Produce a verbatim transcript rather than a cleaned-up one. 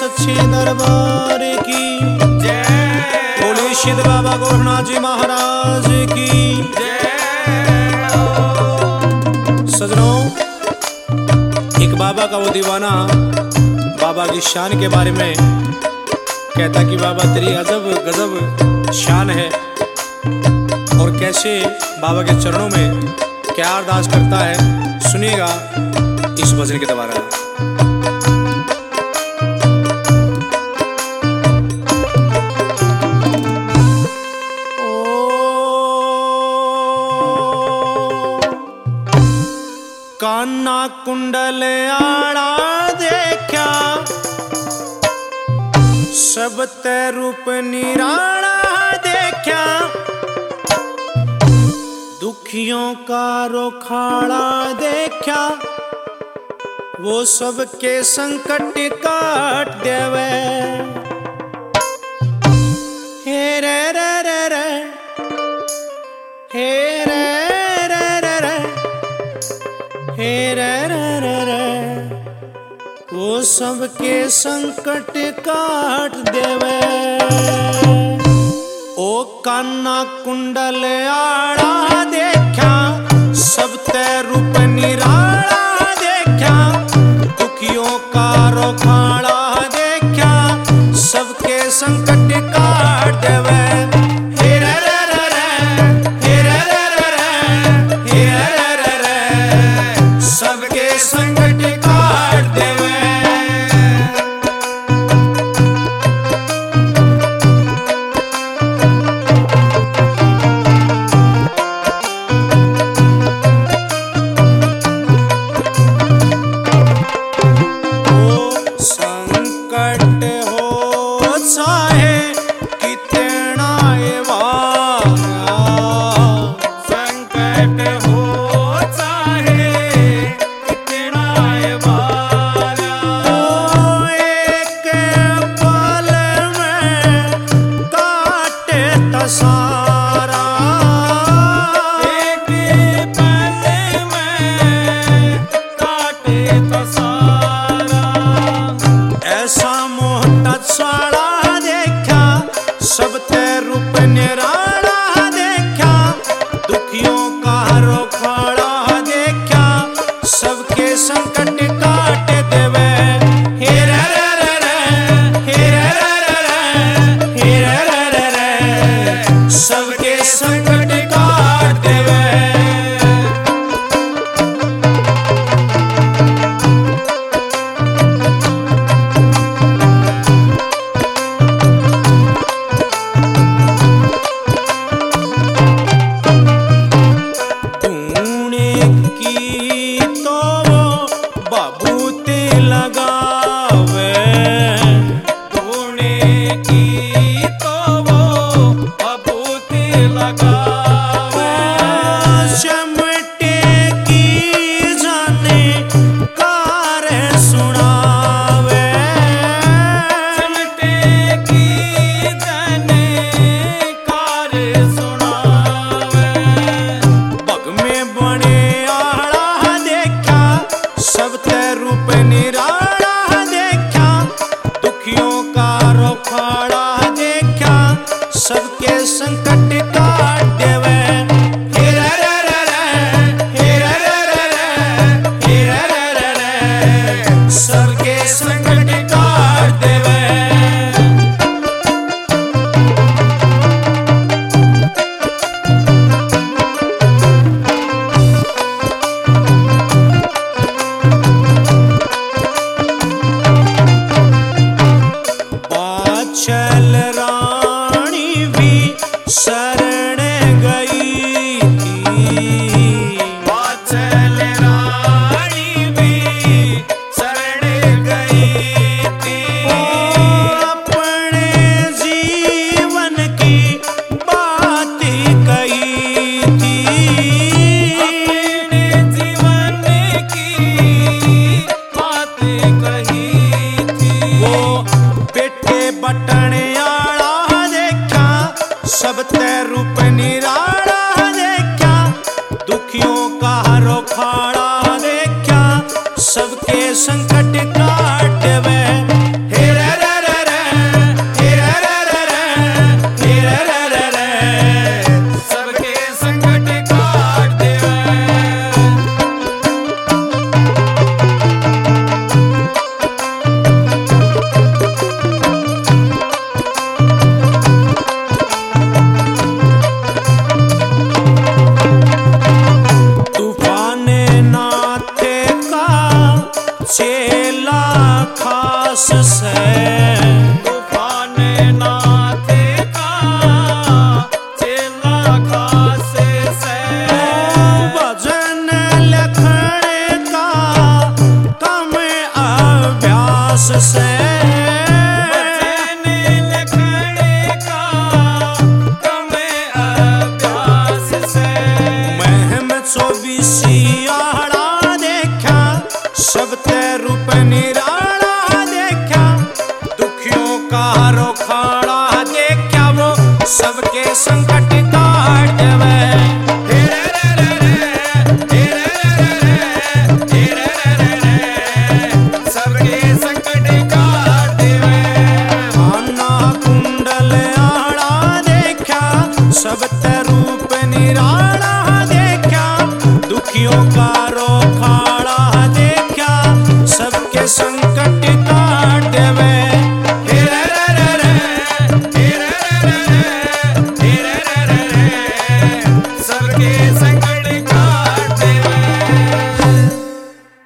सच्चे दरबार की जय। बोले सिद्ध बाबा गोरखनाथ जी महाराज की जय। सजनों, एक बाबा का वो दीवाना बाबा की शान के बारे में कहता कि बाबा तेरी अजब गजब शान है, और कैसे बाबा के चरणों में क्या अरदास करता है, सुनिएगा इस भजन के द्वारा। कान्ना कुंडल आड़ा देखा, सब ते रूप निराला देखा, दुखियों का रोखाड़ा देखा, वो सबके संकट काट देवे। हे रे रे रे रे, हे रे रे रे रे, हे रे रे रे रे, वो सबके संकट काट देवे। ओ कान्ना कुंडल आड़ा देखा, सब ते रूप निराला देखा, दुखियों का रोखाड़ा देखा, सबके संकट काट देवे। हे रे रे रे रे, हे रे रे रे रे, हे रे रे रे रे, सबके संकट काट देवे। सब ते रूप निराला देखा, दुखियों का रोखाड़ा देखा, सबके संकट काट वे। हे रे रे चेला खास से तूफान नाथ का चेला खास से भजन लिखने का कम अभ्यास से चौबीसियाड़ा देखा सब ते रूप निराला देखा दुखियों का रोखाड़ा देखा वो सबके संकट